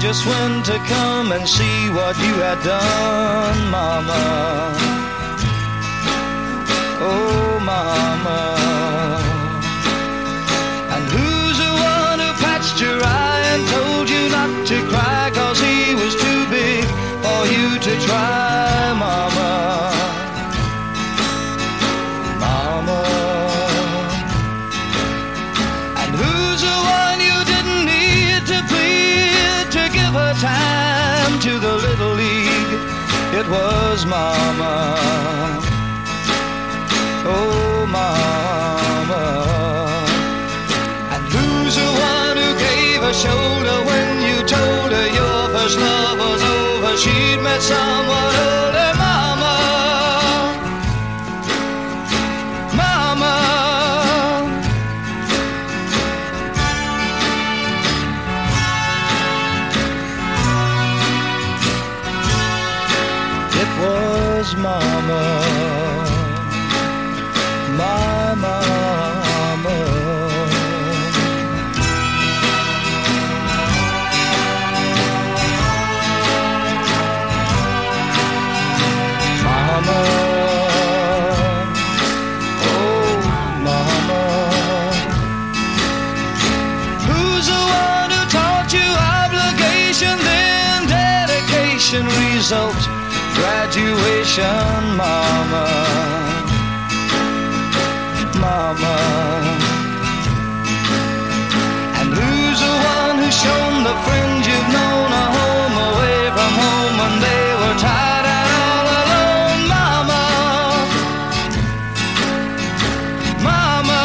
just went to come and see what you had done, Mama. Oh, Mama. And who's the one who patched your eye and told you not to cry, 'cause he was too big for you to try, Mama. Mama. And who's the one you didn't need to plead to give her time to the Little League? It was Mama. Oh, Mama. And who's the one who gave a shoulder when you told her your first love was over? She'd met someone older, Mama. Mama. It was Mama. My Mama. Mama. Oh, Mama. Who's the one who taught you obligation, then dedication, result, graduation, Mama? Mama. And who's the one who's shown the friends you've known a home away from home when they were tired and all alone, Mama? Mama.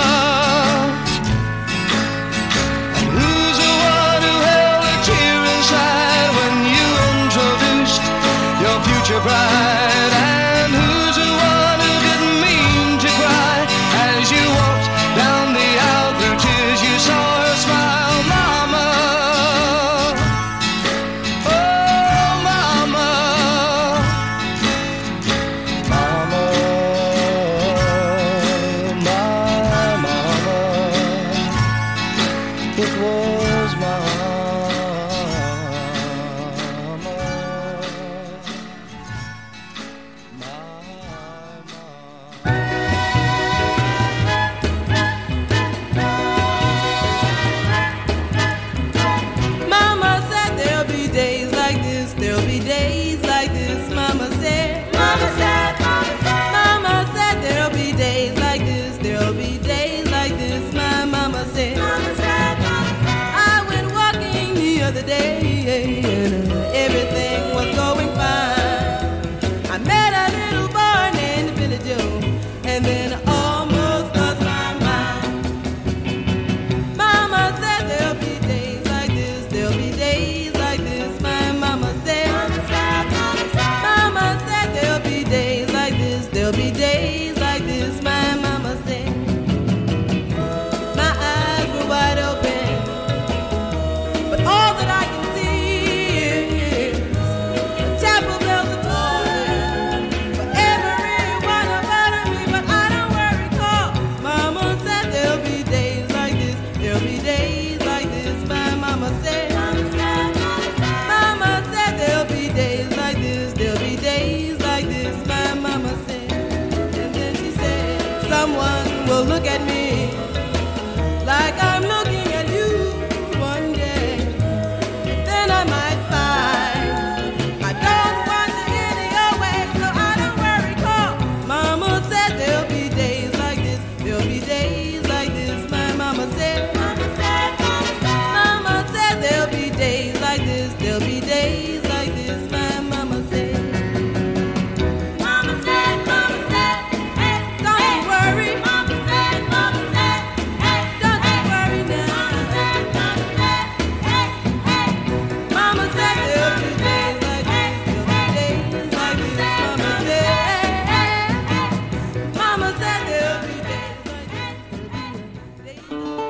And who's the one who held a tear inside when you introduced your future bride? And who's the one who didn't mean to cry as you walked down the aisle through tears? You saw her smile, Mama. Oh, Mama. Mama. My Mama. It was Mama. Mama said there'll be days like this, there'll be days like this. Mama said, Mama said, Mama said, Mama said there'll be days like this, there'll be days like this. My mama said, Mama said, Mama said. I went walking the other day and everything was going fine. I met a little boy named Billy Joe, and then I almost lost my mind. Mama said there'll be days like this, there'll be days like this. My mama said, Mama said, Mama said, Mama said there'll be days like this, there'll be days like this. My mama said. My eyes were wide open, but all that I can see is the chapel bells are tolling for everyone about me. But I don't worry, 'cause Mama said there'll be days like this, there'll be days like this. My mama said, Mama said, Mama said, Mama said there'll be days like this, there'll be days like this. My mama said, and then she said, someone will look at me like I'm looking at you one day. Then I might find I don't want you any your way, so I don't worry, 'cause Mama said there'll be days like this, there'll be days like this. My mama said, Mama said, Mama said, Mama said there'll be days like this, there'll be days like this. My mama said, Mama said, Mama said, hey, don't you worry. Mama said, Mama said, hey, don't you worry now. Mama said, Mama said, hey, hey. Mama said there'll be days like this, there'll be days like this. Mama said, hey, hey. Mama said there'll be days like this, there'll be days like this.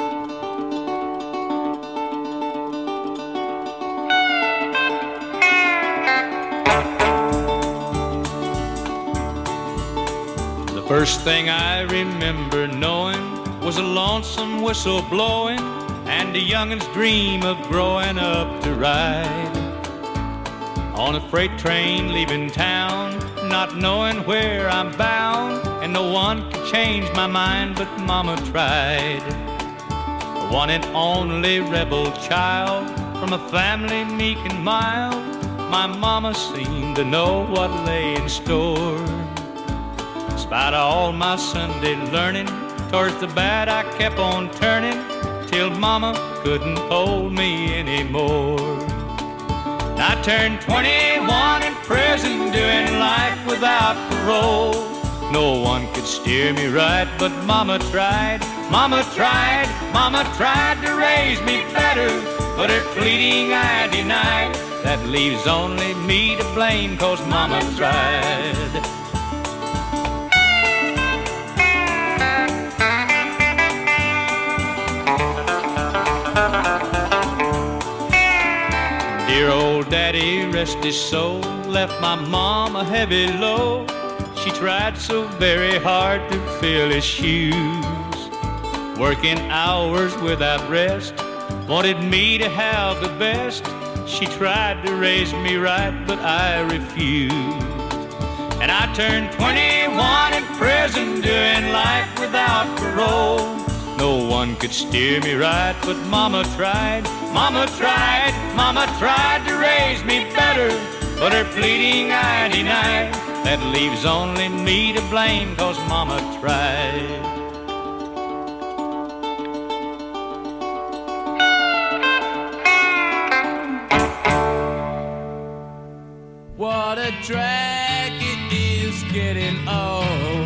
The first thing I remember knowing was a lonesome whistle blowing and the young'uns dream of growing up to ride on a freight train leaving town, not knowing where I'm bound, and no one could change my mind, but Mama tried. The one and only rebel child from a family meek and mild, my mama seemed to know what lay in store. In spite of all my Sunday learning, towards the bad I kept on turning, till Mama couldn't hold me anymore. I turned 21 in prison, doing life without parole. No one could steer me right, but Mama tried, Mama tried, Mama tried to raise me better, but her pleading I denied. That leaves only me to blame, 'cause Mama tried. Dear old daddy, rest his soul, left my mom a heavy load. She tried so very hard to fill his shoes, working hours without rest, wanted me to have the best. She tried to raise me right, but I refused. And I turned 21 in prison, doing life without parole. No one could steer me right, but Mama tried, Mama tried, Mama tried to raise me better, but her pleading I denied. That leaves only me to blame, 'cause Mama tried. What a drag it is getting old.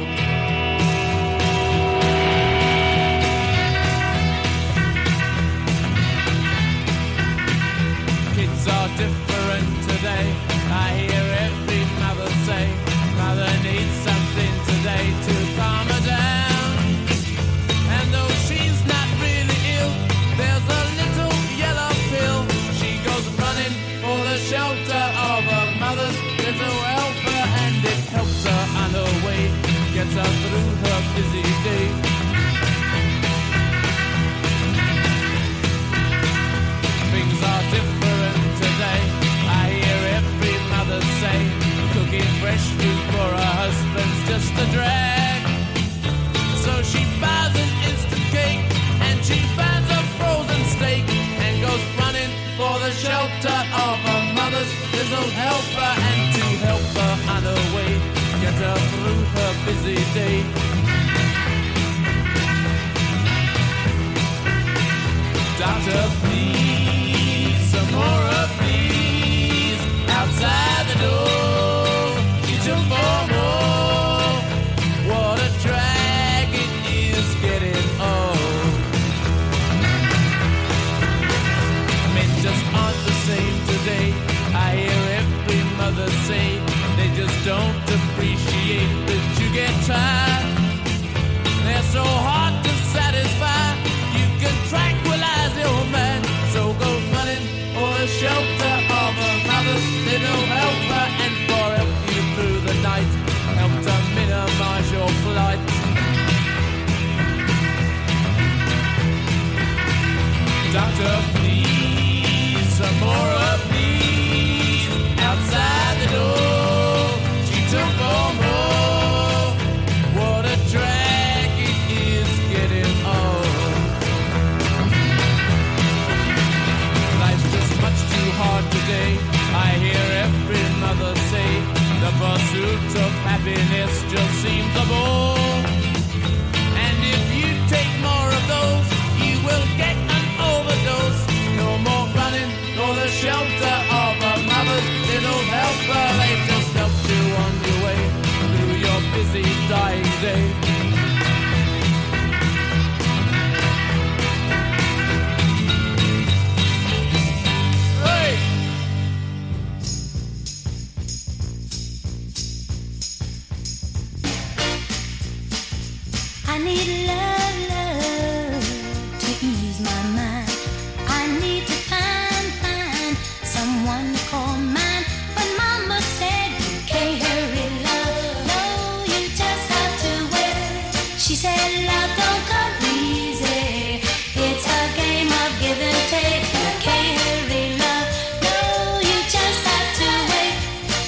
Kids are different today. I hear every mother say, Mother needs something today to calm her down. And though she's not really ill, there's a little yellow pill. She goes running for the shelter of her mother's little helper, and it helps her on her way, gets her through her busy day. Things are different today. I hear every mother say, cooking fresh food for her husband's just a drag. So she buys an instant cake, and she finds a frozen steak, and goes running for the shelter of her mother's little helper, and to help her on her way, get her through her busy day. Doctor, please, some more of these outside the door. She took for more. What a drag it is getting old. Men just aren't the same today. I hear every mother say they just don't appreciate that you get tired. They're so hard to satisfy. You can tranquilize your man, so go running for the shelter of a mother's little helper, and for help you through the night, help to minimize your flight. Doctor, please, some more of these outside the door. She took for more. What a drag it is getting old. Life's just much too hard today. I hear every mother say the pursuit of happiness just seems a bore. And if you take more of those, you will get an overdose. No more running for the shelter of a mother's little helper. They just help you on your way through your busy dying day. Hey! I need love, love to ease my mind. I need to find someone to call mine. But Mama said you can't hurry love. No, you just have to wait. She said love don't come easy. It's a game of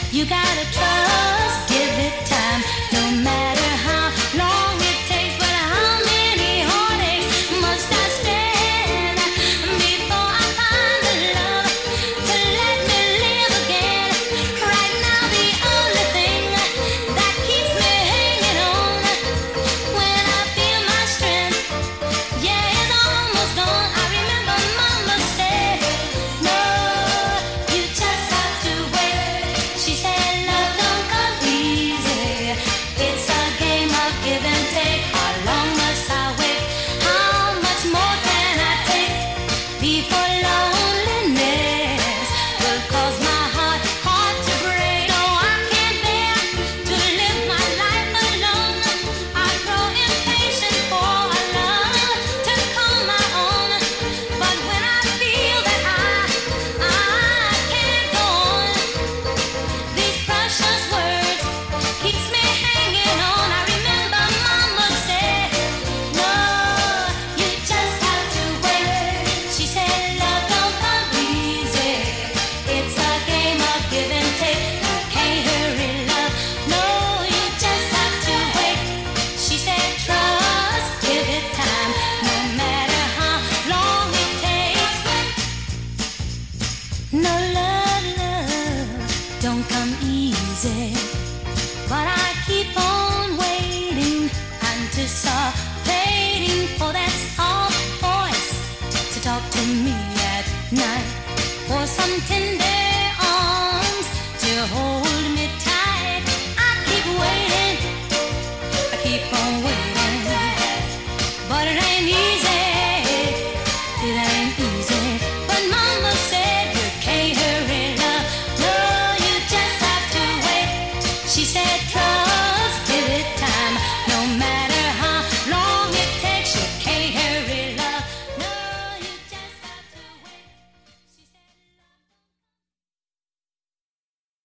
You gotta trust, give it time, no matter how long it takes. But how many heartaches must I stand before I find the love to let me live again? Right now the only thing that keeps me hanging on, when I feel my strength, yeah, it's almost gone. I remember Mama said, no, you just have to wait. She said, love don't come easy. It's a game of give and take. How long must I wait? How much more can I take before loneliness will cause my heart to break? No, I can't bear to live my life alone. I grow impatient for a love to call my own. But when I feel that I can't go on, these precious words keeps me hanging on. I remember Mama said, no, you just have to wait. She said, love don't come easy. It's a game of give and take. You can't hurry love. No, you just have to wait. She said, trust, give it time, no matter how long it takes. No, love don't come easy. But I keep on waiting, anticipating for that soft voice to talk to me at night, for some tender arms to hold